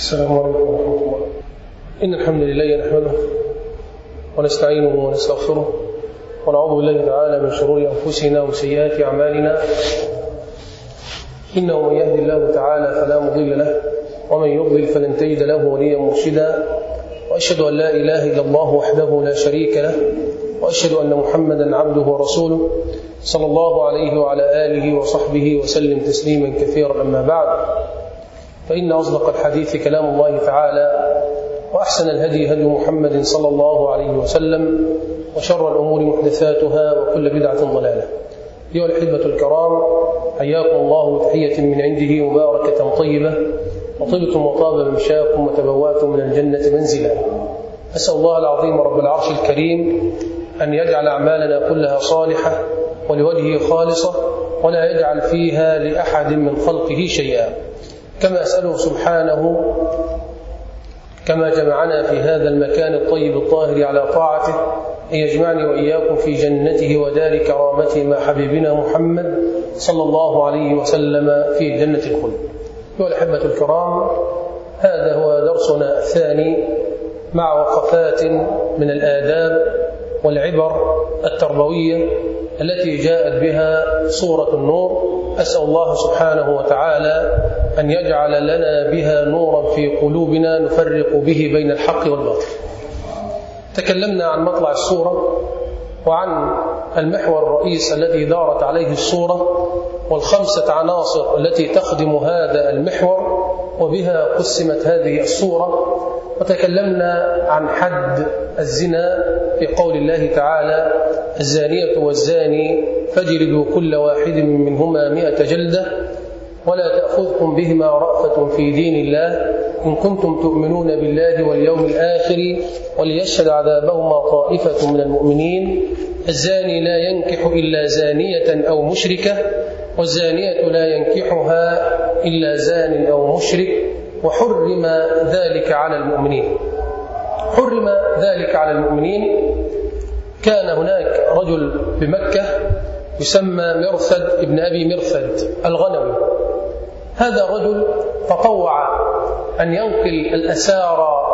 السلام عليكم ورحمة الله. إن الحمد لله نحمده ونستعينه ونستغفره ونعوذ بالله تعالى من شرور أنفسنا وسيئات أعمالنا. إنه من يهدي الله تعالى فلا مضل له ومن يضلل فلن تجد له وليا مرشدا. وأشهد أن لا إله إلا الله وحده لا شريك له وأشهد أن محمدا عبده ورسوله صلى الله عليه وعلى آله وصحبه وسلم تسليما كثيرا. أما بعد، فإن أصدق الحديث كلام الله تعالى، وأحسن الهدي هدي محمد صلى الله عليه وسلم، وشر الأمور محدثاتها وكل بدعة ضلالة. أيها الأحبة الكرام، حياكم الله تحية من عنده مباركة طيبة، وطبتم وطاب ممشاكم وتبوأتم من الجنة منزلا. أسأل الله العظيم رب العرش الكريم أن يجعل أعمالنا كلها صالحة ولوجهه خالصة، ولا يجعل فيها لأحد من خلقه شيئا. كما أسأله سبحانه كما جمعنا في هذا المكان الطيب الطاهر على طاعته أن يجمعني وإياكم في جنته ودار كرامته مع حبيبنا محمد صلى الله عليه وسلم في جنة الخلد. أيها الأحبة الكرام، هذا هو درسنا الثاني مع وقفات من الآداب والعبر التربوية التي جاءت بها سورة النور. أسأل الله سبحانه وتعالى أن يجعل لنا بها نورا في قلوبنا نفرق به بين الحق والباطل. تكلمنا عن مطلع السورة وعن المحور الرئيس الذي دارت عليه السورة والخمسة عناصر التي تخدم هذا المحور وبها قسمت هذه السورة. وتكلمنا عن حد الزنا في قول الله تعالى: الزانية والزاني فاجلدوا كل واحد منهما 100 جلدة ولا تأخذكم بهما رأفة في دين الله إن كنتم تؤمنون بالله واليوم الآخر وليشهد عذابهما طائفة من المؤمنين. الزاني لا ينكح إلا زانية أو مشركة، والزانية لا ينكحها إلا زان أو مشرك، وحرم ذلك على المؤمنين. حرم ذلك على المؤمنين. كان هناك رجل بمكة يسمى مرثد ابن أبي مرثد الغنوي. هذا الرجل تطوع أن ينقل الأسارى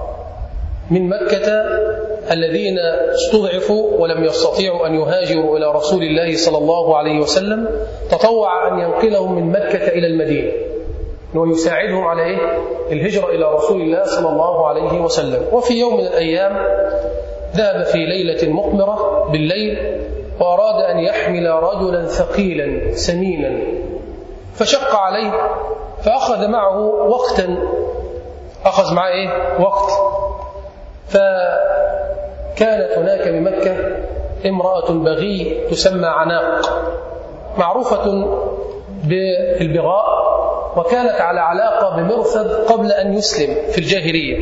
من مكة الذين استضعفوا ولم يستطيعوا أن يهاجروا إلى رسول الله صلى الله عليه وسلم، تطوع أن ينقلهم من مكة إلى المدينة ويساعدهم على الهجرة إلى رسول الله صلى الله عليه وسلم. وفي يوم من الأيام ذهب في ليلة مقمرة بالليل وأراد أن يحمل رجلا ثقيلا سمينا، فشق عليه فأخذ معه وقتا، أخذ معه وقت. فكانت هناك بمكة امرأة بغي تسمى عناق، معروفة بالبغاء، وكانت على علاقة بمرثد قبل أن يسلم في الجاهلية.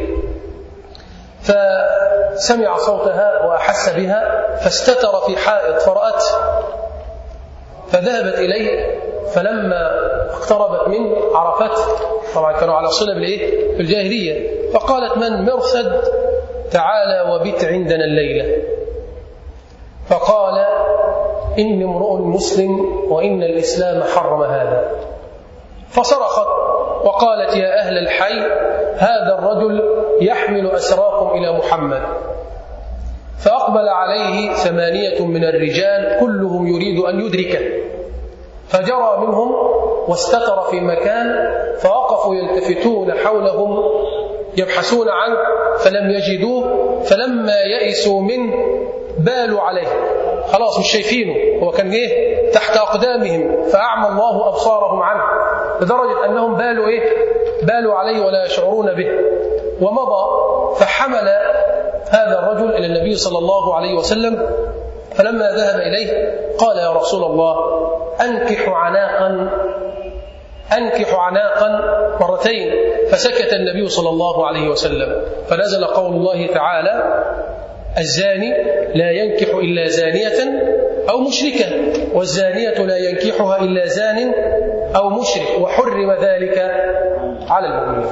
فسمع صوتها وأحس بها فاستتر في حائط فرأته، فذهبت إليه، فلما اقتربت منه عرفته، طبعا كانوا على صلة بالجاهلية، فقالت: من مرثد؟ تعالى وبت عندنا الليلة. فقال: إني امرؤ مسلم وإن الإسلام حرم هذا. فصرخت وقالت: يا أهل الحي، هذا الرجل يحمل أسراكم إلى محمد. فأقبل عليه 8 من الرجال كلهم يريد أن يدركه، فجرى منهم واستتر في مكان، فوقفوا يلتفتون حولهم يبحثون عنه فلم يجدوه، فلما يئسوا منه بالوا عليه، خلاص مش شايفينه، هو كان تحت أقدامهم، فأعمى الله أبصارهم عنه لدرجة أنهم بالوا عليه ولا يشعرون به. ومضى فحمل هذا الرجل إلى النبي صلى الله عليه وسلم، فلما ذهب إليه قال: يا رسول الله، أنكح عناقا مرتين. فسكت النبي صلى الله عليه وسلم، فنزل قول الله تعالى: الزاني لا ينكح إلا زانية أو مشركة، والزانية لا ينكحها إلا زان أو مشرك، وحرم ذلك على المؤمنين.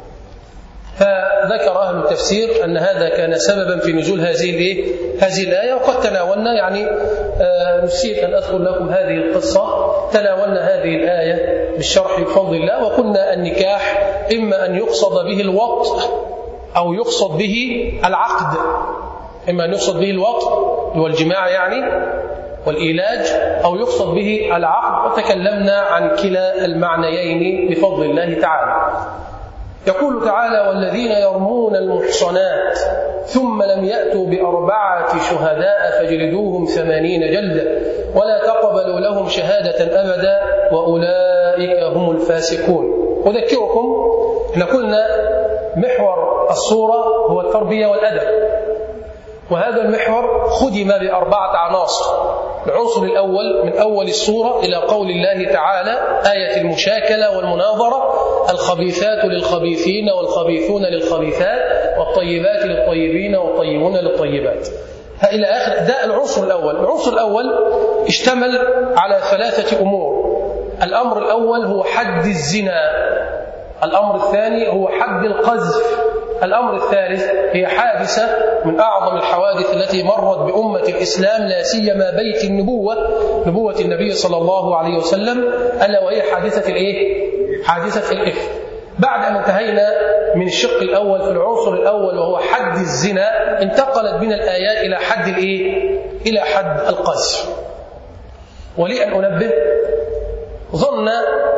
فذكر أهل التفسير أن هذا كان سببا في نزول هذه الآية. وقد تناولنا، نسيت أن أذكر لكم هذه القصة، تناولنا هذه الآية بالشرح بفضل الله. وقلنا النكاح إما أن يقصد به الوطء أو يقصد به العقد، إما أن يقصد به الوطء والجماع يعني والإيلاج، أو يقصد به العقد، وتكلمنا عن كلا المعنيين بفضل الله تعالى. يقول تعالى: والذين يرمون المحصنات ثم لم يأتوا بأربعة شهداء فاجلدوهم 80 جلدة ولا تقبلوا لهم شهادة أبدا وأولئك هم الفاسقون. أذكركم إن قلنا محور الصورة هو التربية والأدب، وهذا المحور خدم ب4 عناصر. العنصر الأول من أول السورة إلى قول الله تعالى آية المشاكلة والمناظرة: الخبيثات للخبيثين والخبيثون للخبيثات والطيبات للطيبين والطيبون للطيبات، إلى آخر. ده العنصر الأول. العنصر الأول اشتمل على 3 أمور. الأمر الأول هو حد الزنا، الأمر الثاني هو حد القذف، الأمر الثالث هي حادثة من أعظم الحوادث التي مرت بأمة الإسلام، لا سيما بيت النبوة، نبوة النبي صلى الله عليه وسلم، ألا وهي حادثة الإيه؟ حادثة الإفك. بعد أن انتهينا من الشق الأول في العنصر الأول وهو حد الزنا، انتقلت بنا الآيات إلى حد الإيه؟ إلى حد القذف. ولأن أنبه، ظن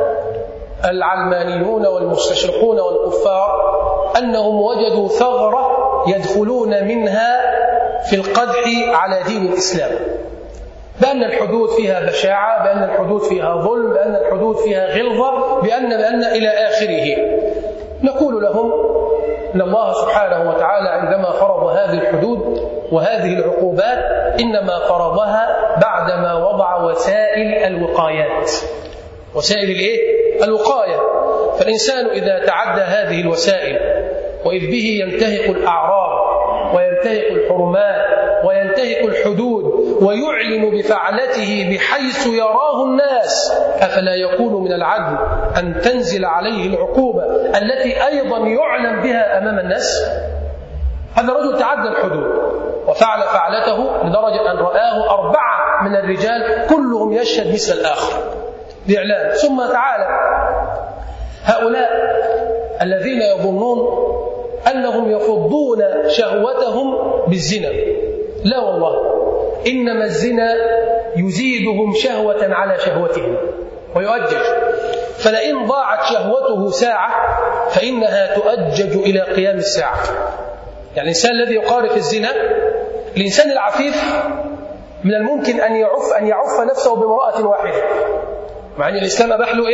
العلمانيون والمستشرقون والكفار أنهم وجدوا ثغرة يدخلون منها في القدح على دين الإسلام، بأن الحدود فيها بشاعة، بأن الحدود فيها ظلم، بأن الحدود فيها غلظة، بأن إلى آخره. نقول لهم أن الله سبحانه وتعالى عندما فرض هذه الحدود وهذه العقوبات إنما فرضها بعدما وضع وسائل الوقايات. وسائل الإيه؟ الوقاية. فالإنسان إذا تعدى هذه الوسائل وإذ به ينتهك الأعراض وينتهك الحرمات وينتهك الحدود ويعلن بفعلته بحيث يراه الناس، أفلا يكون من العدل أن تنزل عليه العقوبة التي أيضا يعلن بها أمام الناس؟ هذا الرجل تعدى الحدود وفعل فعلته لدرجة أن رآه 4 من الرجال كلهم يشهد مثل الآخر بإعلان. ثم تعالى هؤلاء الذين يظنون أنهم يفضون شهوتهم بالزنا، لا والله، إنما الزنا يزيدهم شهوة على شهوتهم ويؤجج. فلئن ضاعت شهوته ساعة فإنها تؤجج إلى قيام الساعة. يعني الإنسان الذي يقارف الزنا، الإنسان العفيف من الممكن أن يعف نفسه بامرأة واحدة، مع أن الإسلام أباح له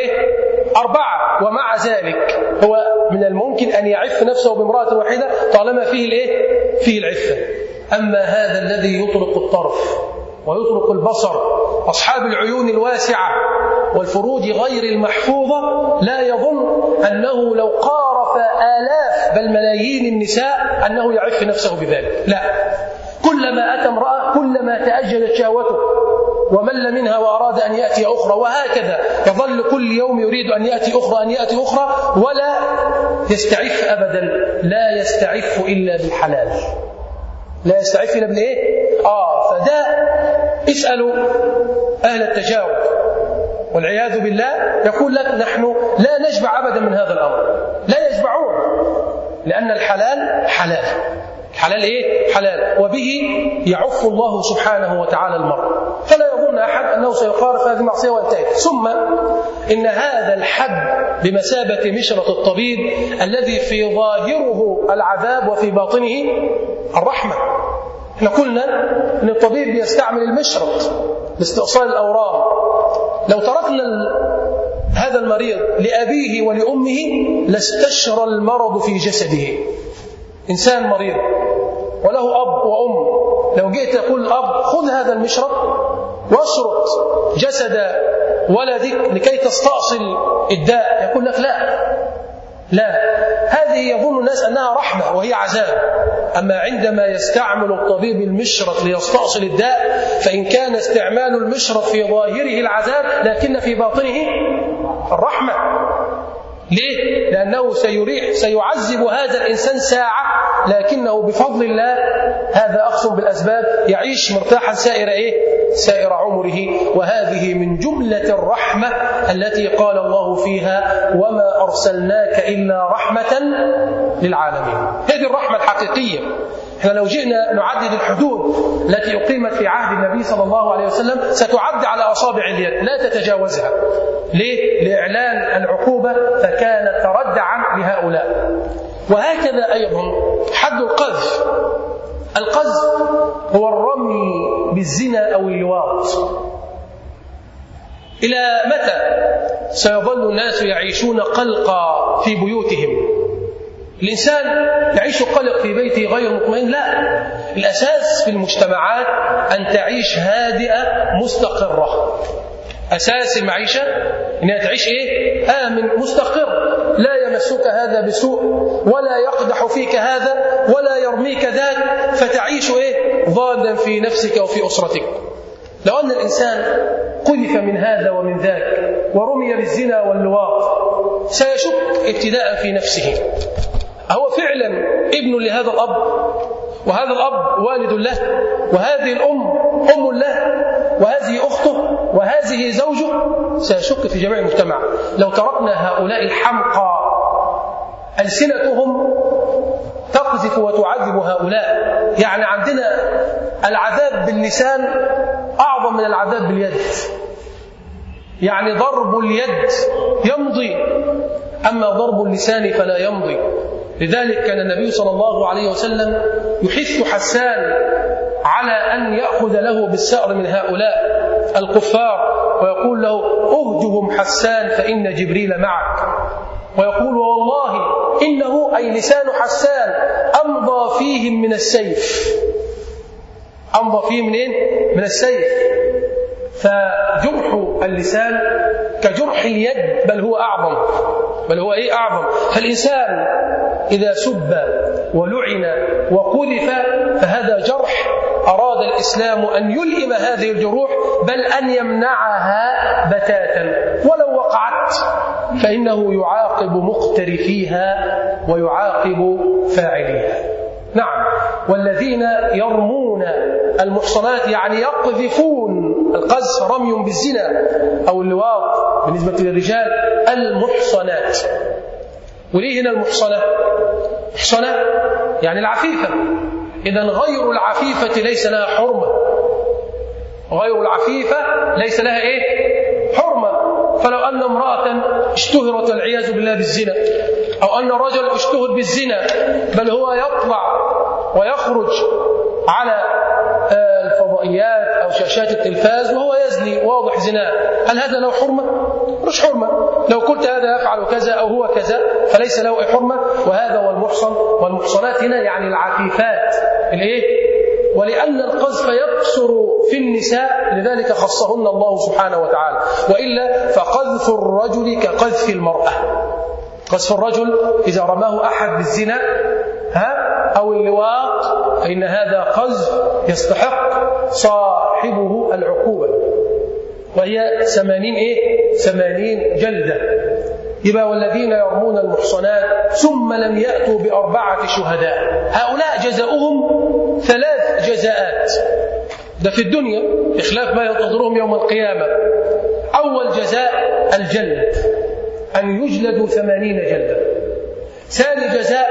4، ومع ذلك هو من الممكن أن يعف نفسه بامرأة واحدة طالما فيه العفة. أما هذا الذي يطلق الطرف ويطلق البصر، أصحاب العيون الواسعة والفروج غير المحفوظة، لا يظن أنه لو قارف آلاف بل ملايين النساء أنه يعف نفسه بذلك. لا، كلما أتى امرأة كلما تأجلت شهوته ومل منها وأراد أن يأتي أخرى، وهكذا يظل كل يوم يريد أن يأتي أخرى ولا يستعف أبدا. لا يستعف إلا بالحلال، لا يستعف إلا بالإيه؟ فده اسألوا أهل التجاوب والعياذ بالله، يقول لك نحن لا نشبع أبدا من هذا الأمر، لا يشبعون، لأن الحلال حلال. الحلال حلال، وبه يعف الله سبحانه وتعالى المرء. فلا يظن أحد أنه سيقارف هذه المعصية وانتهت. ثم إن هذا الحد بمثابة مشرط الطبيب الذي في ظاهره العذاب وفي باطنه الرحمة. احنا قلنا أن الطبيب يستعمل المشرط لاستئصال الأورام. لو تركنا هذا المريض لأبيه ولأمه لاستشرى المرض في جسده. إنسان مريض وله أب وأم، لو جئت تقول الأب خذ هذا المشرط واشرط جسد ولدك لكي تستأصل الداء، يقول لك لا، هذه يظن الناس أنها رحمة وهي عذاب. أما عندما يستعمل الطبيب المشرط ليستأصل الداء، فإن كان استعمال المشرط في ظاهره العذاب لكن في باطنه الرحمة. ليه؟ لأنه سيعذب هذا الإنسان ساعة لكنه بفضل الله هذا أخذ بالأسباب يعيش مرتاحا سائر عمره. وهذه من جملة الرحمة التي قال الله فيها وما أرسلناك إلا رحمة للعالمين. هذه الرحمة الحقيقية. احنا لو جئنا نعدد الحدود التي أقيمت في عهد النبي صلى الله عليه وسلم ستعد على أصابع اليد لا تتجاوزها. ليه؟ لإعلان العقوبة، فكانت ردعا لهؤلاء. وهكذا أيضا حد القذف. القذف هو الرمي بالزنا أو اللواط. إلى متى سيظل الناس يعيشون قلقا في بيوتهم؟ الإنسان يعيش قلق في بيته غير مطمئن؟ لا، الأساس في المجتمعات أن تعيش هادئة مستقرة. أساس المعيشة أنها تعيش آمن مستقر، لا يمسك هذا بسوء ولا يقدح فيك هذا ولا يرميك ذاك، فتعيش ضالا في نفسك وفي أسرتك. لو أن الإنسان قذف من هذا ومن ذاك ورمي بالزنا واللواط سيشك ابتداء في نفسه، هو فعلا ابن لهذا الأب، وهذا الأب والد له، وهذه الأم أم له، وهذه أخته، وهذه زوجه. سيشك في جميع المجتمع. لو تركنا هؤلاء الحمقى ألسنتهم تقذف وتعذب هؤلاء. يعني عندنا العذاب باللسان أعظم من العذاب باليد. يعني ضرب اليد يمضي، أما ضرب اللسان فلا يمضي. لذلك كان النبي صلى الله عليه وسلم يحث حسان على أن يأخذ له بالسأر من هؤلاء الكفار، ويقول له أهجهم حسان فإن جبريل معك. ويقول والله إنه أي لسان حسان أمضى فيهم من السيف. أمضى فيهم من السيف. فجرح اللسان كجرح اليد، بل هو أعظم. أعظم. فالإنسان إذا سب ولعن وقذف فهذا جرح أراد الإسلام أن يلئم هذه الجروح، بل أن يمنعها بتاتا. ولو وقعت فإنه يعاقب مقترفيها ويعاقب فاعليها. نعم. والذين يرمون المحصنات يعني يقذفون، القذف رمي بالزنا أو اللواط بالنسبة للرجال، المحصنات. وليه هنا المحصنة؟ محصنة يعني العفيفة. إذن غير العفيفة ليس لها حرمة. غير العفيفة ليس لها حرمة. فلو أن امرأة اشتهرت والعياذ بالله بالزنا، أو أن رجل اشتهر بالزنا، بل هو يطلع ويخرج على الفضائيات أو شاشات التلفاز وهو يزني واضح زنا، هل هذا له حرمة؟ مش حرمة. لو قلت هذا يفعل كذا أو هو كذا فليس له حرمة. وهذا هو المحصن. والمحصنات هنا يعني العفيفات. ولأن القذف يقصر في النساء لذلك خصهن الله سبحانه وتعالى، وإلا فقذف الرجل كقذف المرأة. قذف الرجل إذا رماه أحد بالزنا أو اللواط فإن هذا قذف يستحق صاحبه العقوبة، وهي 80 جلدة. يبقى والذين يرمون المحصنات ثم لم يأتوا ب4 شهداء، هؤلاء جزاؤهم 3 جزاءات. ده في الدنيا بخلاف ما ينتظرهم يوم القيامة. أول جزاء الجلد، أن يجلدوا 80 جلدة. ثاني جزاء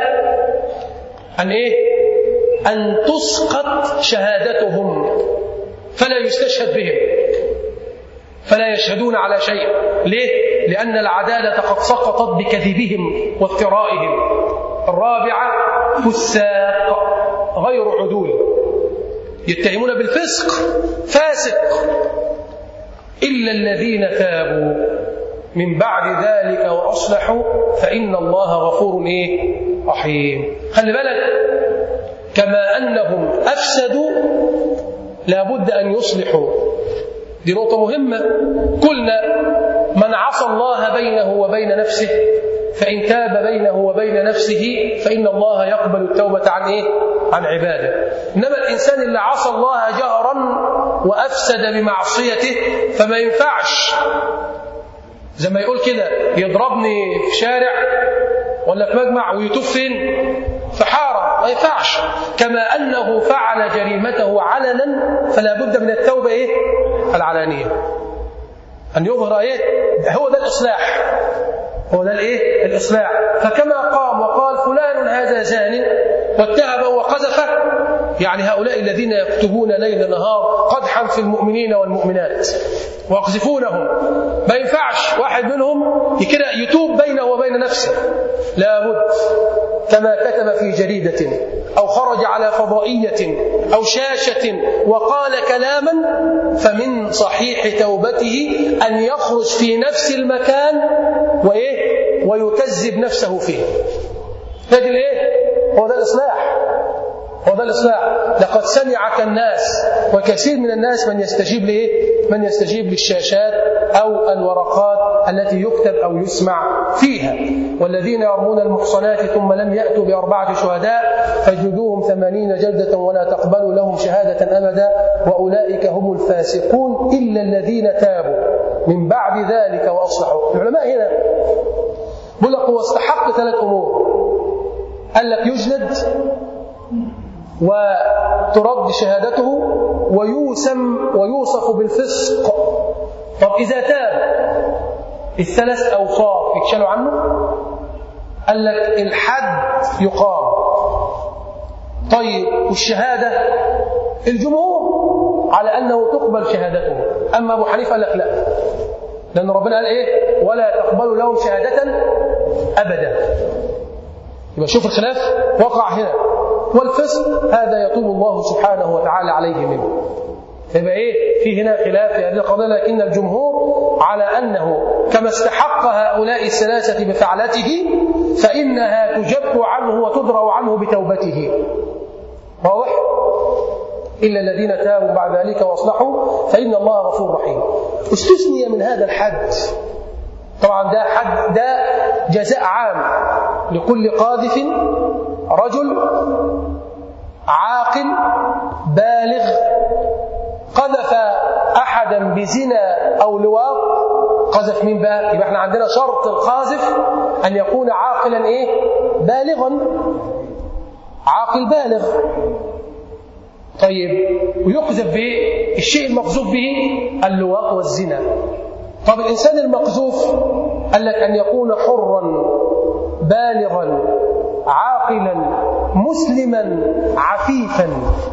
أن تسقط شهادتهم فلا يستشهد بهم، فلا يشهدون على شيء. ليه؟ لأن العدالة قد سقطت بكذبهم وافترائهم. الرابعة فساق غير عدول، يتهمون بالفسق، فاسق. إلا الذين تابوا من بعد ذلك وأصلحوا فإن الله غفور رحيم. خلي بالك، كما أنهم أفسدوا لابد أن يصلحوا. دي نقطة مهمة. قلنا من عصى الله بينه وبين نفسه فإن تاب بينه وبين نفسه فإن الله يقبل التوبة عن عباده. إنما الإنسان اللي عصى الله جهرا وأفسد بمعصيته فما ينفعش زي ما يقول كده يضربني في شارع ولا في مجمع ويتوب فين؟ في حارة ما ينفعش. كما أنه فعل جريمته علنا فلا بد من التوبة العلانية، أن يظهر هو ده الإصلاح، هو ده الإصلاح. فكما قام وقال فلان هذا زاني واتهمه وقذفه، يعني هؤلاء الذين يكتبون ليل نهار قدحا في المؤمنين والمؤمنات ويقذفونهم، ما ينفعش واحد منهم كده يتوب بينه وبين نفسه، لابد كما كتب في جريدة أو خرج على فضائية أو شاشة وقال كلاما، فمن صحيح توبته أن يخرج في نفس المكان ويكذب نفسه فيه. هذا هو ده الإصلاح، هو ده الإصلاح. لقد سمعك الناس، وكثير من الناس من يستجيب للشاشات أو الورقات التي يكتب أو يسمع فيها. والذين يرمون المحصنات ثم لم يأتوا ب4 شهداء فاجلدوهم 80 جلدة ولا تقبلوا لهم شهادة أبدا وأولئك هم الفاسقون إلا الذين تابوا من بعد ذلك وأصلحوا. العلماء هنا بيقول لك هو استحق 3 أمور، قال لك يجلد وترد شهادته ويوصف بالفسق. طب إذا تاب ال3 أوصاف يتشالوا عنه؟ قال لك الحد يقام. طيب والشهادة؟ الجمهور على أنه تقبل شهادته، أما أبو حنيفة قال لك لا، لأن ربنا قال ولا تقبلوا لهم شهادة أبدا. يبقى شوف الخلاف وقع هنا. والفسق هذا يتوب الله سبحانه وتعالى عليه منه. يبقى في هنا خلاف في هذه القضية، لكن الجمهور على أنه كما استحق هؤلاء ال3 بفعلته فإنها تجب عنه وتدرأ عنه بتوبته. واضح؟ إلا الذين تابوا بعد ذلك وأصلحوا فإن الله غفور رحيم. استثني من هذا الحد، طبعا ده حد، ده جزاء عام لكل قاذف رجل عاقل بالغ قذف أحدا بزنا أو لواط. قذف مين بقى؟ يبقى احنا عندنا شرط القاذف أن يكون عاقلا بالغا، عاقل بالغ. طيب ويقذف بالشيء المقذوف به اللواط والزنا. طب الإنسان المقذوف قال لك أن يكون حرا بالغا عاقلا مسلما عفيفا.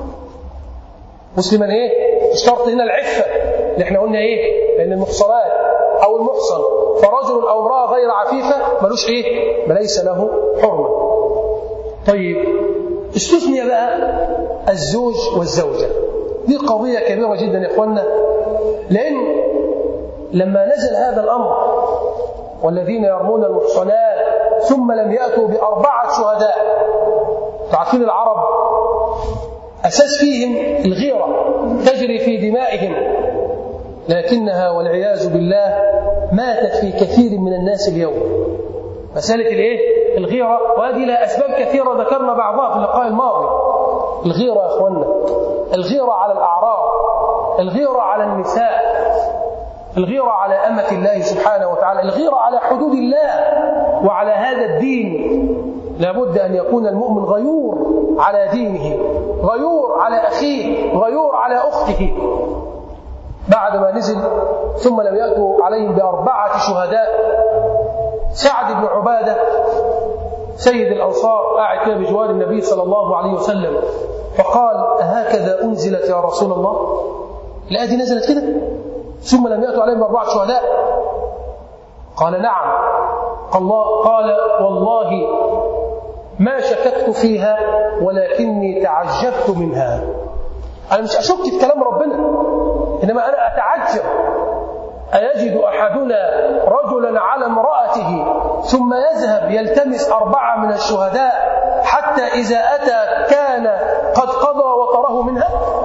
مسلما الشرط هنا العفة اللي احنا قلنا لأن المحصنات أو المحصن فرجل أو امرأة غير عفيفة ملوش ليس له حرمة. طيب استثني بقى الزوج والزوجة. دي قضية كبيرة جدا يا إخوانا، لأن لما نزل هذا الأمر والذين يرمون المحصنات ثم لم يأتوا ب4 شهداء، تعرفين العرب أساس فيهم الغيرة تجري في دمائهم، لكنها والعياذ بالله ماتت في كثير من الناس اليوم. مسألة الغيرة، وهذه لها أسباب كثيرة ذكرنا بعضها في اللقاء الماضي. الغيرة يا أخوانا، الغيرة على الأعراض، الغيرة على النساء، الغيرة على أمة الله سبحانه وتعالى، الغيرة على حدود الله وعلى هذا الدين. لابد أن يكون المؤمن غيور على دينه، غيور على أخيه، غيور على أخته. بعد ما نزل ثم لم يأتوا عليهم ب4 شهداء، سعد بن عبادة سيد الأنصار قاعد كده بجوار النبي صلى الله عليه وسلم، فقال أهكذا أنزلت يا رسول الله؟ الآية دي نزلت كده ثم لم يأتوا عليهم ب4 شهداء؟ قال نعم. قال والله ما شككت فيها ولكني تعجبت منها. أنا مش أشك في كلام ربنا، إنما أنا أتعجب. أيجد أحدنا رجلا على امرأته ثم يذهب يلتمس 4 من الشهداء حتى إذا أتى كان قد قضى وطره منها؟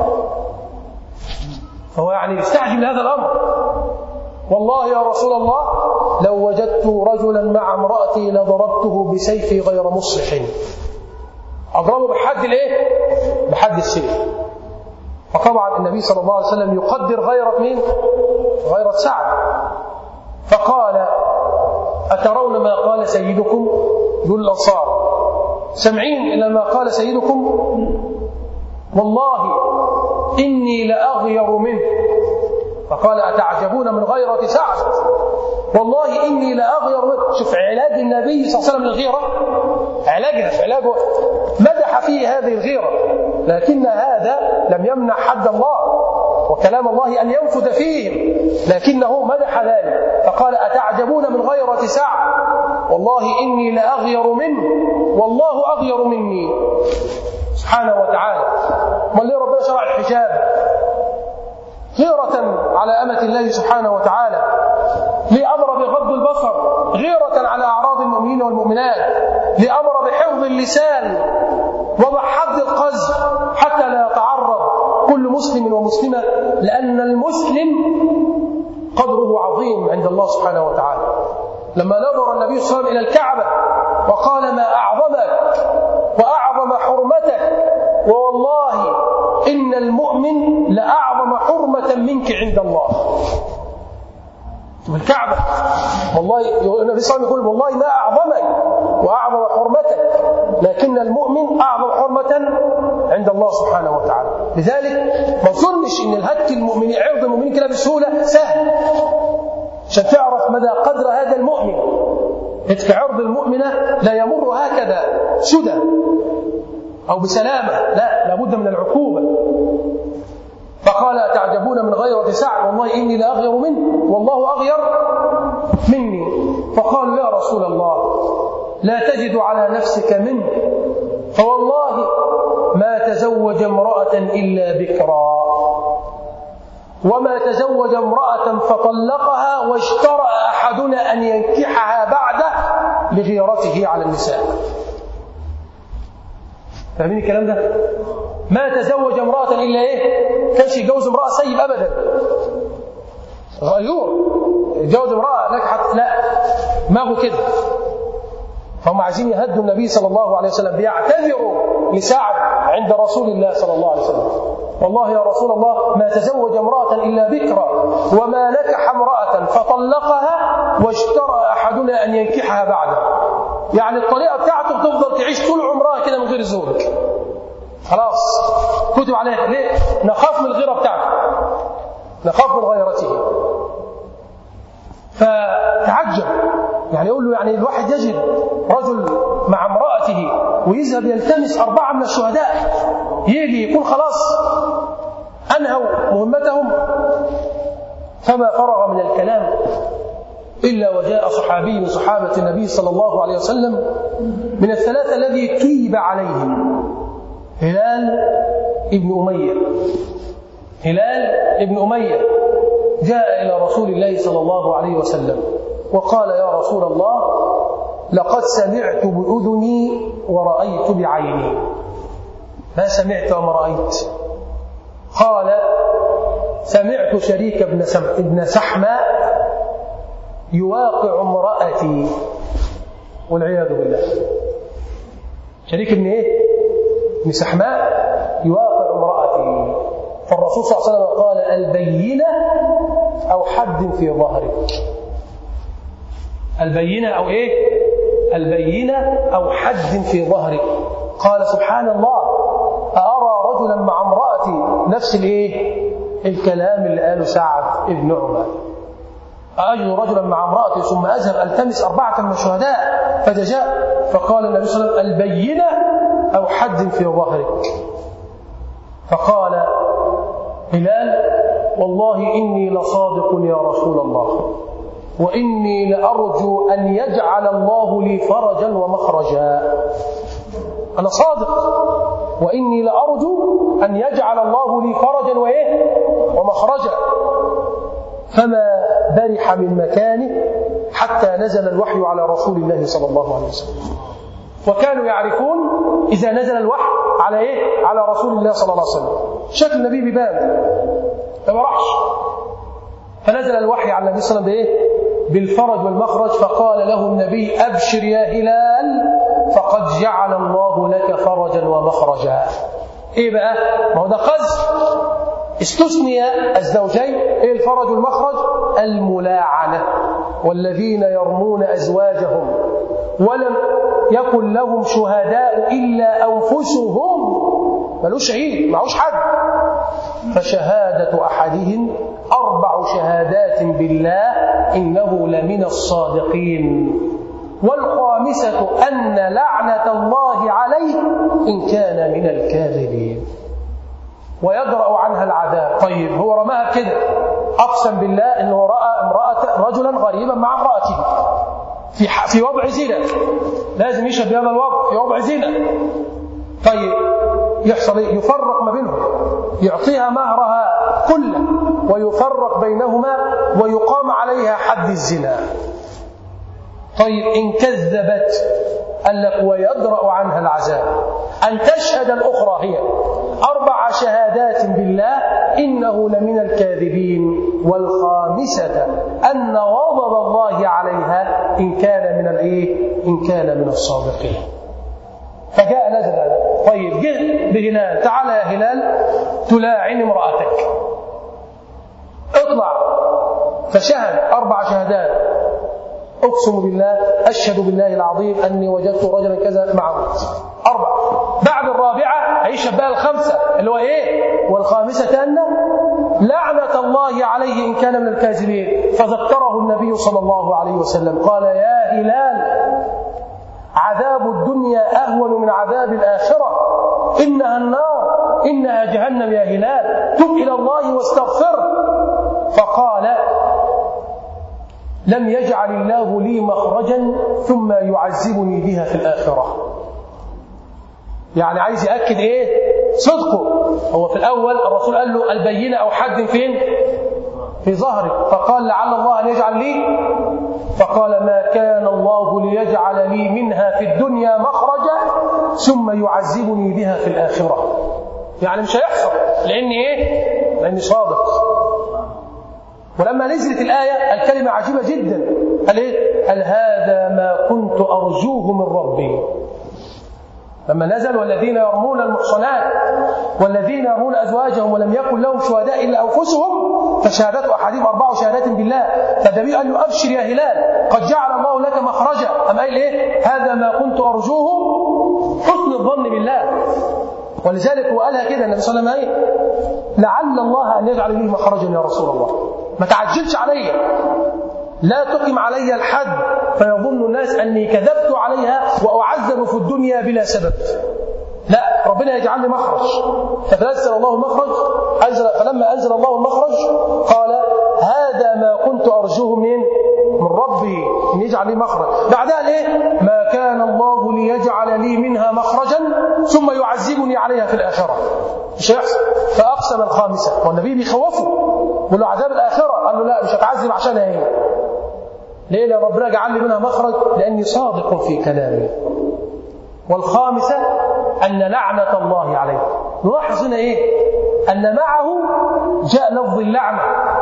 فهو يستعجل هذا الأمر. والله يا رسول الله لو وجدت رجلا مع امرأتي لضربته بسيفي غير مصلح. أضربه بحد بحد السيف. فطبعا النبي صلى الله عليه وسلم يقدر غيرة مين؟ غيرة سعد. فقال أترون ما قال سيدكم؟ يقول الأنصار سمعين لما قال سيدكم والله إني لأغير منه، فقال أتعجبون من غيرة سعد، والله إني لأغير منه. شوف علاج النبي صلى الله عليه وسلم للغيرة، علاجه مدح فيه هذه الغيرة، لكن هذا لم يمنع حد الله وكلام الله أن ينفذ فيه، لكنه مدح ذلك فقال أتعجبون من غيرة سعد والله إني لأغير منه والله أغير مني سبحانه وتعالى. وليه ربنا شرع الحجاب؟ غيرة على أمة الله سبحانه وتعالى. ليه أمر بغض البصر؟ غيرة على أعراض المؤمنين والمؤمنات. ليه أمر بحفظ اللسان وبحد القذف حتى لا يتعرض كل مسلم ومسلمة، لأن المسلم قدره عظيم عند الله سبحانه وتعالى. لما نظر النبي صلى الله عليه وسلم إلى الكعبة وقال ما أعظمك وأعظم حرمتك، ووالله إن المؤمن لأعظم حرمة منك عند الله. بالكعبة والله النبي صلى الله عليه وسلم يقول والله ما أعظمك وأعظم حرمتك، لكن المؤمن أعظم حرمة عند الله سبحانه وتعالى. لذلك ما تظنش إن الهتك المؤمنين عرض المؤمنين كده بسهولة سهل، عشان تعرف مدى قدر هذا المؤمن. هتك عرض المؤمنة لا يمر هكذا سدى أو بسلامة، لا، لابد من العقوبة. فقال تعجبون من غيرة سعد والله إني لأغير منه والله أغير مني. فقال يا رسول الله لا تجد على نفسك منه، فوالله ما تزوج امرأة إلا بكرا، وما تزوج امرأة فطلقها واشترى أحدنا أن ينكحها بعده لغيرته على النساء. فاهمين الكلام ده؟ ما تزوج امرأة إلا إيه؟ كانش يجوز امرأة سيب أبدا. غيور يتجوز امرأة نكحت، لا، ما هو كده. فهم عايزين يهدوا النبي صلى الله عليه وسلم، بيعتذروا لسعد عند رسول الله صلى الله عليه وسلم. والله يا رسول الله ما تزوج امرأة إلا بكرا وما نكح امرأة فطلقها واشترى أحدنا أن ينكحها بعده. يعني الطريقة بتاعته تفضل تعيش طول عمرها كده من غير زوج، خلاص كتب عليها. ليه؟ نخاف من الغيرة بتاعته، نخاف من غيرته. فتعجب، يعني يقول له يعني الواحد يجد رجل مع امرأته ويذهب يلتمس 4 من الشهداء، يجي يكون خلاص أنهوا مهمتهم. فما فرغ من الكلام إلا وجاء صحابي من صحابة النبي صلى الله عليه وسلم من الثلاثة الذي تيب عليهم، هلال ابن أمية جاء إلى رسول الله صلى الله عليه وسلم وقال يا رسول الله لقد سمعت بأذني ورأيت بعيني. ما سمعت وما رأيت؟ قال سمعت شريك ابن سحماء يواقع امرأتي، والعياذ بالله. شريك ابن ايه؟ ابن سحماء يواقع امرأتي. فالرسول صلى الله عليه وسلم قال البينة أو حد في ظهرك. البينة أو إيه؟ البينة أو حد في ظهرك. قال سبحان الله أرى رجلا مع امرأتي نفس الإيه؟ الكلام اللي قاله سعد ابن عمر. أجد رجلا مع امرأتي ثم أذهب ألتمس 4 من الشهداء فجاء. فقال النبي صلى الله عليه وسلم البينة أو حد في ظهرك. فقال هلال والله إني لصادق يا رسول الله، وإني لأرجو أن يجعل الله لي فرجا ومخرجا. أنا صادق وإني لأرجو أن يجعل الله لي فرجا ومخرجا. فما برح من مكانه حتى نزل الوحي على رسول الله صلى الله عليه وسلم. وكانوا يعرفون إذا نزل الوحي على إيه؟ على رسول الله صلى الله عليه وسلم. شكل النبي ببان ما راحش، فنزل الوحي على النبي صلى الله عليه وسلم بإيه؟ بالفرج والمخرج. فقال له النبي أبشر يا هلال فقد جعل الله لك فرجا ومخرجا. إيه بقى؟ ما هو ده قذف. استثني الزوجين، إيه الفرج والمخرج؟ الملاعنة. والذين يرمون أزواجهم ولم يكن لهم شهداء إلا أنفسهم، ملوش شهيد، معوش حد. فشهادة أحدهم 4 شهادات بالله إنه لمن الصادقين، والخامسة أن لعنة الله عليه إن كان من الكاذبين ويدرأ عنها العذاب. طيب هو رماها كده، أقسم بالله أنه رأى رجلا غريبا مع امرأته في وضع زنا، لازم يشهد بهذا الوضع في وضع زنا. طيب يحصل ايه؟ يفرق ما بينهم، يعطيها مهرها كله ويفرق بينهما ويقام عليها حد الزنا. طيب إن كذبت قال لك ويدرأ عنها العذاب. أن تشهد الأخرى هي 4 شهادات بالله إنه لمن الكاذبين، والخامسة أن غضب الله عليها إن كان من إن كان من الصادقين. فجاء نزل هذا. طيب جئ بهلال، تعال يا هلال تلاعن امرأتك، اطلع. فشهد 4 شهادات، أقسم بالله، أشهد بالله العظيم أني وجدت رجلا كذا معه 4. بعد الرابعة هيشهد بقى الخامسة اللي هو والخامسة أن لعنة الله عليه إن كان من الكاذبين. فذكره النبي صلى الله عليه وسلم قال يا هلال عذاب الدنيا أهون من عذاب الآخرة، إنها النار، إنها جهنم يا هلال، تب إلى الله واستغفره. فقال لم يجعل الله لي مخرجا ثم يعذبني بها في الآخرة. يعني عايز يأكد صدقه. هو في الأول الرسول قال له البينة أو حد فين؟ في ظهرك. فقال لعل الله أن يجعل لي، فقال ما كان الله ليجعل لي منها في الدنيا مخرجا ثم يعذبني بها في الآخرة. يعني مش هيحصل، لأني صادق. ولما نزلت الآية الكلمة عجيبة جدا، قال هذا ما كنت أرجوه من ربي. لما نزل والذين يرمون المحصنات والذين يرمون أزواجهم ولم يكن لهم شهداء إلا أنفسهم فشهادة أحدهم 4 شهادات بالله. فالنبي قال له أبشر يا هلال قد جعل الله لك مخرجا. أم قال هذا ما كنت أرجوه، حسن الظن بالله. ولذلك هو قالها كده النبي صلى الله عليه وسلم لعل الله أن يجعل لي مخرجا يا رسول الله، ما تعجلش علي، لا تقم علي الحد فيظن الناس أني كذبت عليها وأعذب في الدنيا بلا سبب. لا، ربنا يجعل لي مخرج. فنزل الله المخرج، فلما أنزل الله المخرج قال هذا ما كنت أرجوه من ربي أن يجعل لي مخرج. بعدها ما كان الله ليجعل لي منها مخرجا ثم يعذبني عليها في الآخرة، مش هيحصل. فأقسم الخامسة، والنبي بيخوفه يقول له عذاب الآخرة، قال له لا مش هتعذب عشانها ليه؟ لأن ربنا جعل لي منها مخرج لأني صادق في كلامي. والخامسة أن لعنة الله عليه. نلاحظ هنا أن معه جاء لفظ اللعنة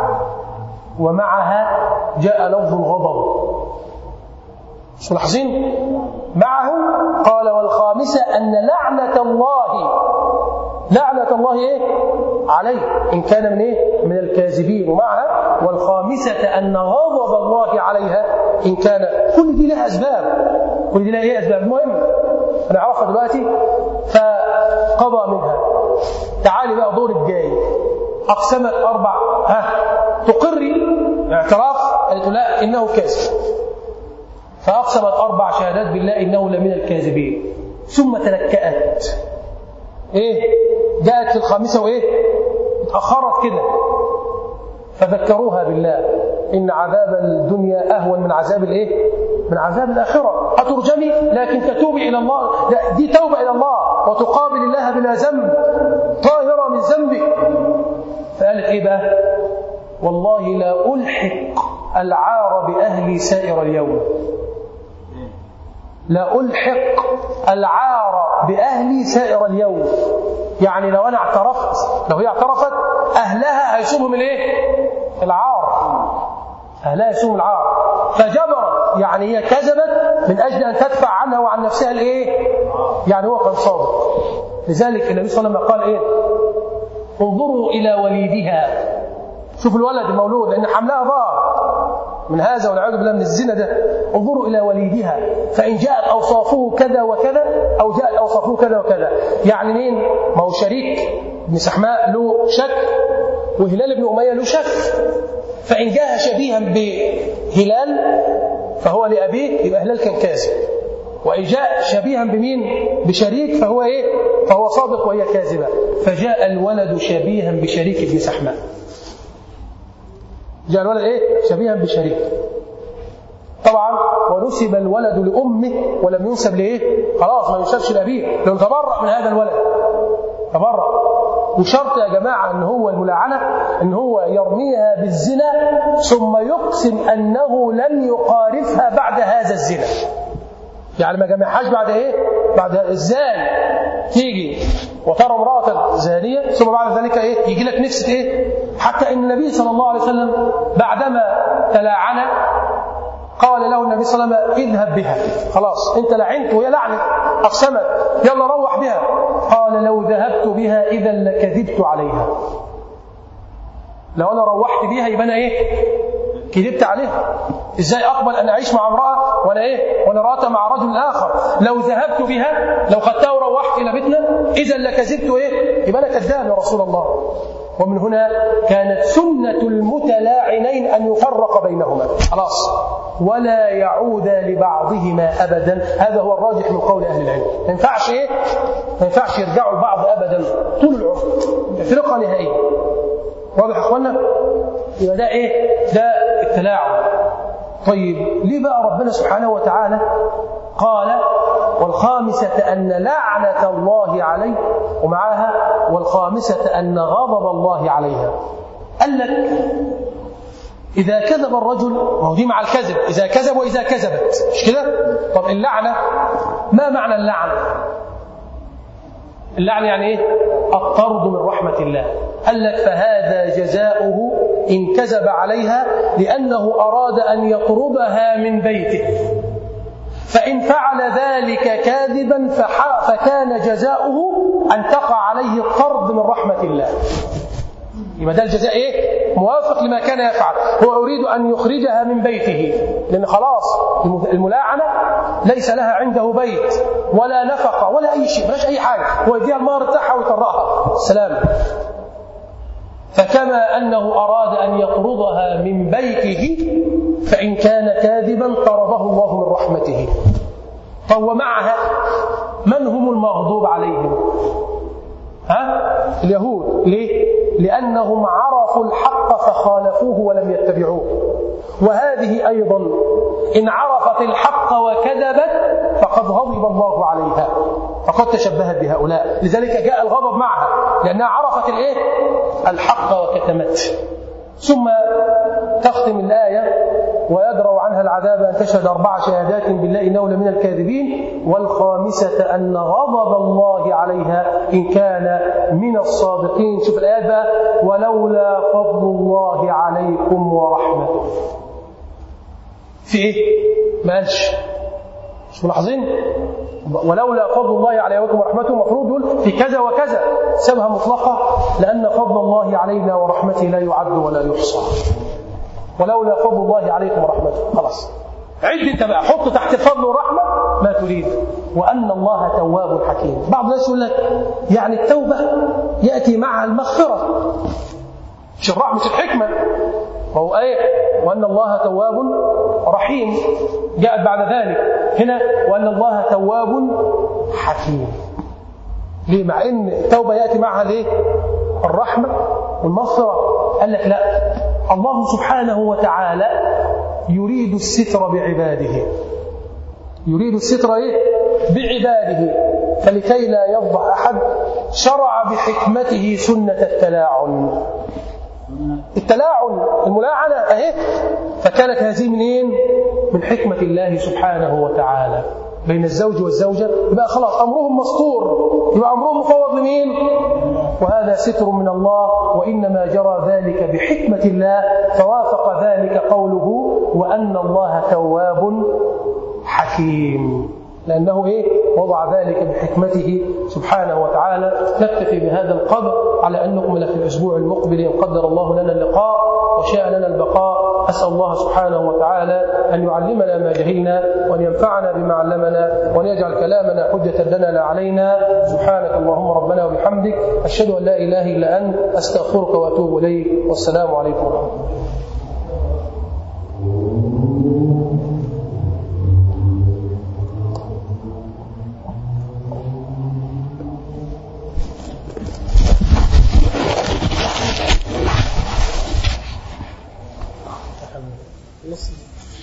ومعها جاء لفظ الغضب. مش ملاحظين؟ معه قال والخامسة أن لعنة الله عليه إن كان من الكاذبين، ومعها والخامسة أن غضب الله عليها إن كان. كل دي لها أسباب، كل دي لها أسباب مهمة هنعرفها دلوقتي. فقضى منها. تعالي بقى دور الجاي. أقسمت 4، تقري اعتراف، قالت لا إنه كاذب. فأقسمت 4 شهادات بالله إنه لمن الكاذبين. ثم تلكأت، جاءت في الخامسة اتأخرت كده. فذكروها بالله إن عذاب الدنيا أهون من عذاب من عذاب الآخرة. أترجمي لكن تتوبي إلى الله، دي توبة إلى الله وتقابل الله بلا ذنب، طاهرة من ذنبك. فقالت بقى والله لا ألحق العار بأهلي سائر اليوم، لا ألحق العار بأهلي سائر اليوم. يعني لو أنا اعترفت، لو هي اعترفت أهلها هيسومهم العار، أهلها يسوم العار. فجبرت، يعني هي كذبت من أجل أن تدفع عنها وعن نفسها يعني هو كان صادق. لذلك النبي صلى الله عليه وسلم قال انظروا إلى وليدها، شوف الولد المولود لأن حملها ظهر، من هذا والعياذ بالله من الزنا ده. انظروا إلى وليدها فإن جاءت أوصافه كذا وكذا أو جاءت أوصافه كذا وكذا. يعني مين؟ ما هو شريك بن سحماء له شك وهلال بن أمية له شك، فإن جاء شبيها بهلال فهو لأبيه يبقى هلال كان كاذب، وإن جاء شبيها بمين؟ بشريك فهو إيه؟ فهو صادق وهي كاذبة. فجاء الولد شبيها بشريك ابن سحماء. جاء الولد إيه؟ شبيها بشريك. طبعا ونسب الولد لأمه ولم ينسب لإيه؟ خلاص ما ينسبش لأبيه لأنه تبرأ من هذا الولد، تبرأ. وشرط يا جماعة أن هو الملاعنة أن هو يرميها بالزنا ثم يقسم أنه لن يقارفها بعد هذا الزنا. يعني ما جمعهاش بعد إيه؟ بعد إزاي تيجي وترى امرأة زانية ثم بعد ذلك إيه؟ يجي لك نفسك إيه؟ حتى إن النبي صلى الله عليه وسلم بعدما تلاعن قال له النبي صلى الله عليه وسلم اذهب بها، خلاص أنت لعنت وهي لعنت أقسمت، يلا روح بها. قال لو ذهبت بها إذا لكذبت عليها. لو أنا روحت بها يبقى أنا إيه؟ كذبت عليها. إزاي أقبل أن أعيش مع امرأة وأنا إيه؟ وأنا رأت مع رجل آخر؟ لو ذهبت بها، لو خدتها وروحت إلى بيتنا إذا لكذبت إيه؟ يبقى أنا كذاب يا رسول الله. ومن هنا كانت سنة المتلاعنين أن يفرق بينهما، خلاص، ولا يعود لبعضهما أبدا. هذا هو الراجح من قول أهل العلم. ما ينفعش إيه؟ ما ينفعش يرجعوا لبعض أبدا طول العمر، فرقة نهائية. واضح يا أخوانا؟ يبقى ده إيه؟ ده التلاعب. طيب ليه بقى ربنا سبحانه وتعالى قال والخامسة أن لعنة الله عليه ومعها والخامسة أن غضب الله عليها؟ قال لك إذا كذب الرجل، وهو دي مع الكذب، إذا كذب وإذا كذبت، مش كده؟ طب اللعنة، ما معنى اللعنة؟ اللعنة يعني إيه؟ الطرد من رحمة الله. قال لك فهذا جزاؤه إن كذب عليها لأنه أراد أن يطردها من بيته، فإن فعل ذلك كاذبا فكان جزاؤه أن تقع عليه الطرد من رحمة الله. يبقى ده الجزاء إيه؟ موافق لما كان يفعل. هو يريد أن يخرجها من بيته لأن خلاص الملاعنة ليس لها عنده بيت ولا نفقة ولا أي شيء، ملاش أي حاجة، هو يديها المهر بتاعها ويطرقها السلام. فكما أنه أراد أن يطردها من بيته فإن كان كاذبا طرده الله من رحمته. طب ومعها من هم المغضوب عليهم؟ اليهود. ليه؟ لأنهم عرفوا الحق فخالفوه ولم يتبعوه. وهذه أيضا إن عرفت الحق وكذبت فقد غضب الله عليها، فقد تشبهت بهؤلاء. لذلك جاء الغضب معها لأنها عرفت الإيه؟ الحق وكتمته. ثم تختم الآية ويدرأ عنها العذاب أن تشهد 4 شهادات بالله إنه لمن الكاذبين والخامسة أن غضب الله عليها إن كان من الصادقين. شوف الآيات بقى، ولولا فضل الله عليكم ورحمته. في إيه؟ ما قالش، مش ملاحظين؟ ولولا فضل الله عليكم ورحمته المفروض يقول في كذا وكذا، سبها مطلقة لأن فضل الله علينا ورحمته لا يعد ولا يحصى. ولولا فضل الله عليكم ورحمته، خلاص عد انت بقى، حط تحت الفضل والرحمة ما تريد. وأن الله تواب حكيم. بعض الناس يقول لك يعني التوبة يأتي معها المغفرة، مش الرحمة مش الحكمة. وهو ايه؟ وأن الله تواب رحيم جاءت بعد ذلك. هنا وأن الله تواب حكيم. ليه؟ مع ان التوبة يأتي معها ليه؟ الرحمة والمغفرة. قال لك لا، الله سبحانه وتعالى يريد الستر بعباده، يريد الستر إيه؟ بعباده. فلكي لا يفضح أحد شرع بحكمته سنة التلاعن. التلاعن الملاعنة أهي، فكانت هذه منين؟ من حكمة الله سبحانه وتعالى بين الزوج والزوجة. يبقى خلاص أمرهم مستور، يبقى أمرهم مفوض لمين؟ وهذا ستر من الله، وإنما جرى ذلك بحكمة الله. فوافق ذلك قوله وأن الله تواب حكيم. لأنه وضع ذلك بحكمته سبحانه وتعالى. نكتفي بهذا القدر على أن نكمل في الأسبوع المقبل إن قدر الله لنا اللقاء وشاء لنا البقاء. أسأل الله سبحانه وتعالى أن يعلمنا ما جهلنا وأن ينفعنا بما علمنا وأن يجعل كلامنا حجة لنا لا علينا. سبحانك اللهم ربنا وبحمدك، أشهد أن لا إله إلا أنت، أستغفرك وأتوب إليك، والسلام عليكم ورحمة الله. نص